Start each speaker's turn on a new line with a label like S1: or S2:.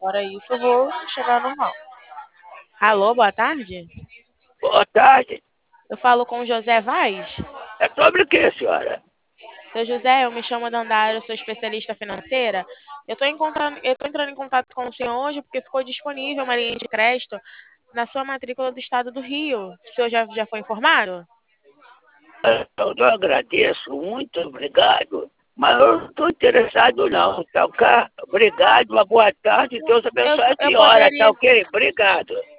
S1: Fora isso, eu vou chegar normal. Alô, boa tarde?
S2: Boa tarde.
S1: Eu falo com o José Vaz.
S2: É sobre o que, senhora?
S1: Seu José, eu me chamo Dandara, eu sou especialista financeira. Eu tô entrando em contato com o senhor hoje porque ficou disponível uma linha de crédito na sua matrícula do estado do Rio. O senhor já foi informado?
S2: Eu não agradeço, muito obrigado. Mas eu não estou interessado não, tá ok? Obrigado, uma boa tarde, Deus
S1: Eu,
S2: abençoe a
S1: eu
S2: senhora, tá
S1: poderia.
S2: ok? Obrigado.